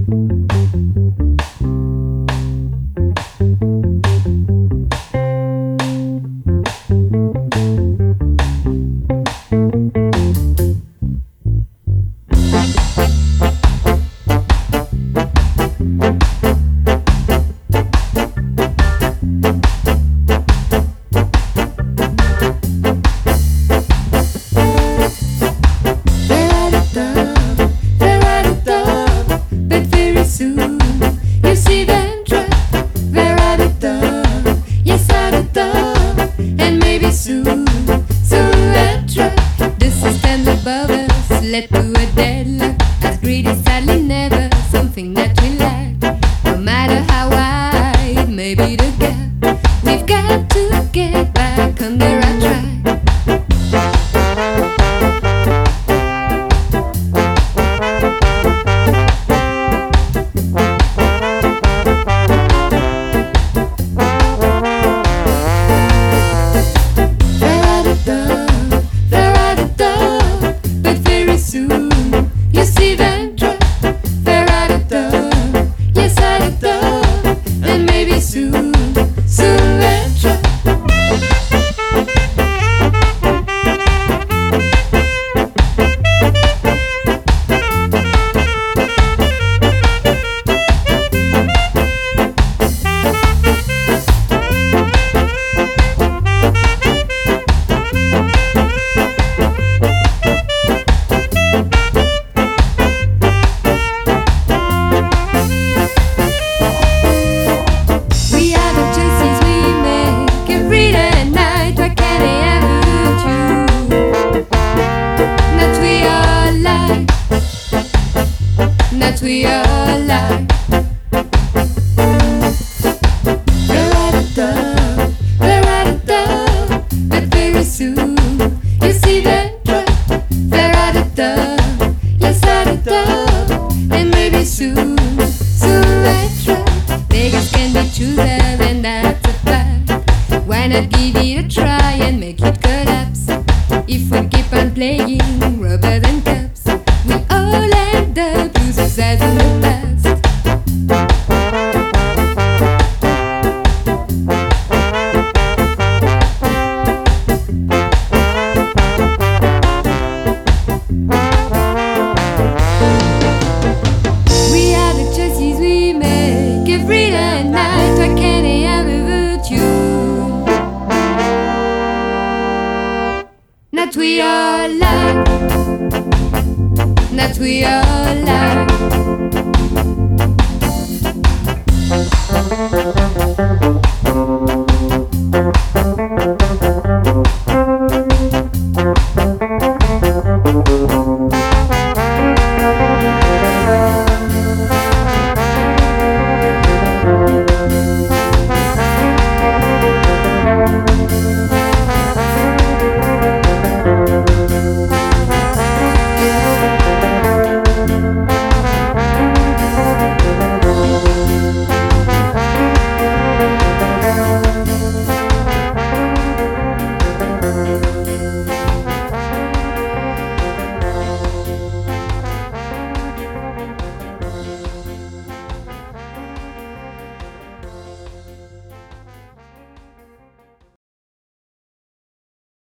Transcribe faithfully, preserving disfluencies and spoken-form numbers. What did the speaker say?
Led to a deadlock, as greedy sadly never something that we lack. No matter how wide may be the gap, we've got to get back on the right track. That we are alive. We're at the top, we're at the top, but very soon you see them drop. They're at the top, yes at the top, and maybe soon, soon they drop. Beggars can be choosers, and that's a fact. Why not give it a try and make it collapse? If we keep on playing rubbers and cups, we all end up losers as in the past. We are the choices we make every day and night. Why can't I ever hurt you? That we are alive. That we are alive.